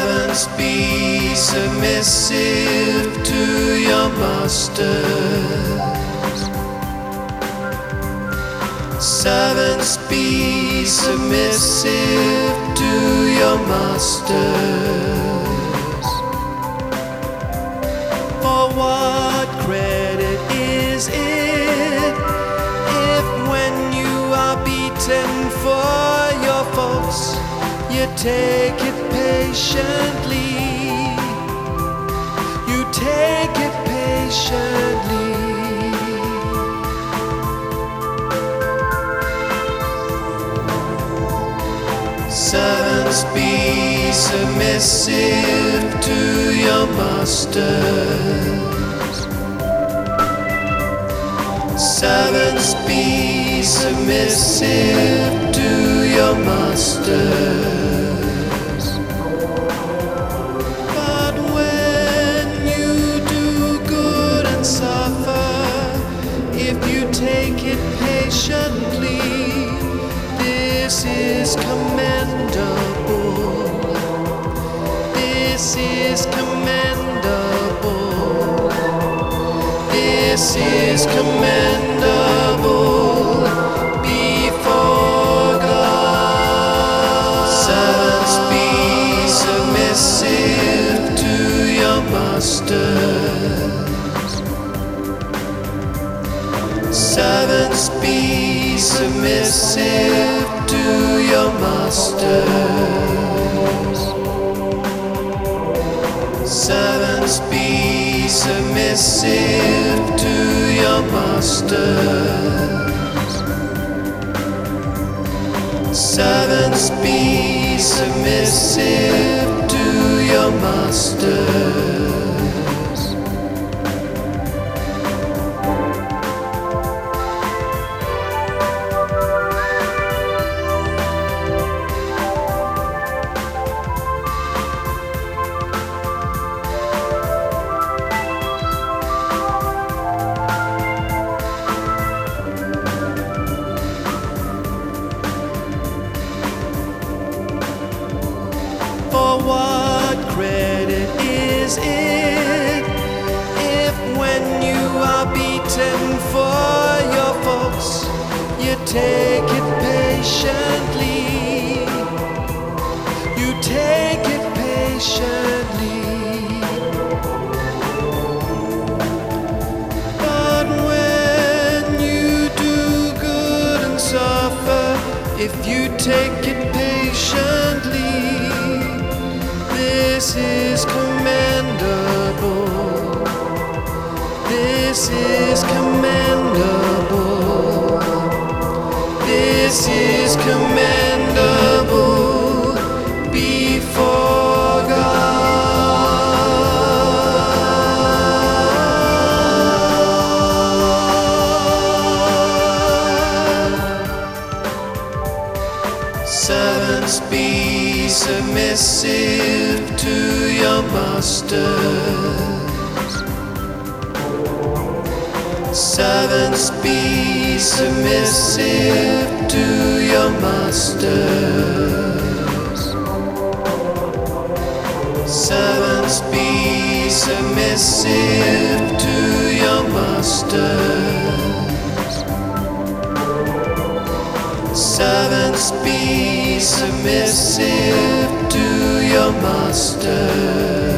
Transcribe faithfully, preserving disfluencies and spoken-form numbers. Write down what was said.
Servants, be submissive to your masters. Servants, be submissive to your masters. For what credit is it if when you are beaten for your faults, you take it patiently? You take it patiently. Servants, be submissive to your masters. Servants, be submissive to your masters. But when you do good and suffer, if you take it patiently, this is commendable. This is commendable. This is commendable before God. Servants, be submissive to your masters. Servants, be submissive to your masters. Servants, be submissive to your masters. Servants, be submissive to your masters. For what credit is it if when you are beaten for your faults, you take it patiently? You take it patiently. But when you do good and suffer, if you take it patiently, this is commendable. This is commendable. This is commendable before God. Servants, be submissive to your masters. Servants, be submissive to your masters. Servants, be submissive to your masters. Servants, be submissive to your masters.